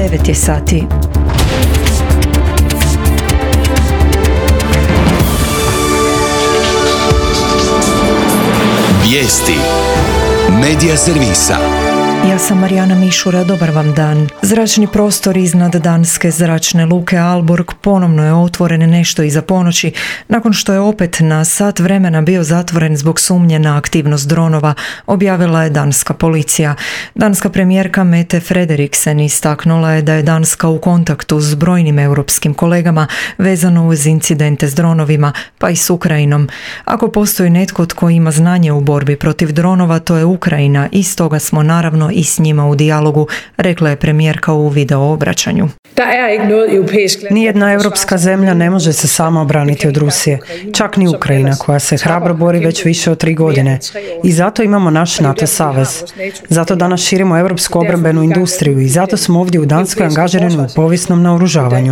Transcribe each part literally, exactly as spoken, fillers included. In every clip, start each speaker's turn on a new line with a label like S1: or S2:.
S1: devet je sati.
S2: Vijesti Medija servisa.
S1: Ja sam Marijana Mišura, dobar vam dan. Zračni prostor iznad danske zračne luke Aalborg ponovno je otvoren nešto iza ponoći, nakon što je opet na sat vremena bio zatvoren zbog sumnje na aktivnost dronova, objavila je danska policija. Danska premijerka Mette Frederiksen istaknula je da je Danska u kontaktu s brojnim europskim kolegama vezano uz incidente s dronovima, pa i s Ukrajinom. Ako postoji netko tko ima znanje u borbi protiv dronova, to je Ukrajina i stoga smo naravno i s njima u dijalogu, rekla je premijerka u video obraćanju.
S3: Nijedna europska zemlja ne može se sama obraniti od Rusije, čak ni Ukrajina koja se hrabro bori već više od tri godine. I zato imamo naš NATO savez. Zato danas širimo europsku obrambenu industriju i zato smo ovdje u Danskoj angažirani u povijesnom naoružavanju.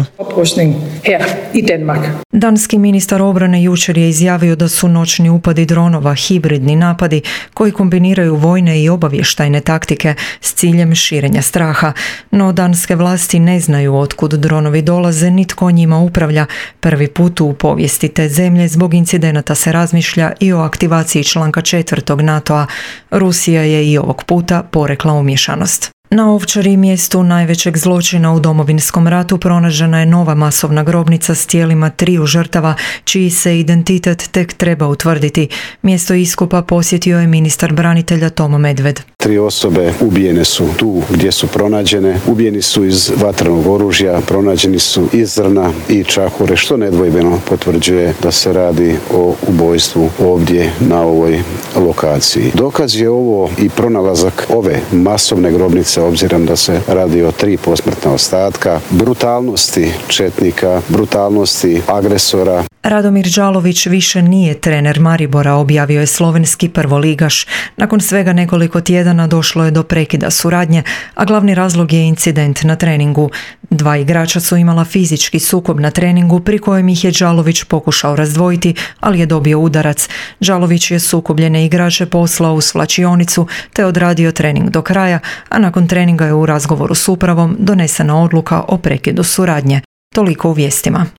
S1: Danski ministar obrane jučer je izjavio da su noćni upadi dronova hibridni napadi koji kombiniraju vojne i obavještajne taktike s ciljem širenja straha. No danske vlasti ne znaju otkud dronovi dolaze, nitko njima upravlja. Prvi put u povijesti te zemlje zbog incidenata se razmišlja i o aktivaciji članka četvrtog NATO-a. Rusija je i ovog puta porekla umješanost. Na Ovčari, mjestu najvećeg zločina u Domovinskom ratu, pronađena je nova masovna grobnica s tijelima triju žrtava, čiji se identitet tek treba utvrditi. Mjesto iskopa posjetio je ministar branitelja Tomo Medved.
S4: Tri osobe ubijene su tu gdje su pronađene. Ubijeni su iz vatrenog oružja, pronađeni su iz zrna i čahure, što nedvojbeno potvrđuje da se radi o ubojstvu ovdje na ovoj lokaciji. Dokaz je ovo i pronalazak ove masovne grobnice, obzirom da se radi o tri posmrtna ostatka, brutalnosti četnika, brutalnosti agresora.
S1: Radomir Đalović više nije trener Maribora, objavio je slovenski prvoligaš. Nakon svega nekoliko tjedana došlo je do prekida suradnje, a glavni razlog je incident na treningu. Dva igrača su imala fizički sukob na treningu pri kojem ih je Đalović pokušao razdvojiti, ali je dobio udarac. Đalović je sukobljene igrače poslao u svlačionicu te odradio trening do kraja, a nakon treninga je u razgovoru s upravom donesena odluka o prekidu suradnje. Toliko u vijestima.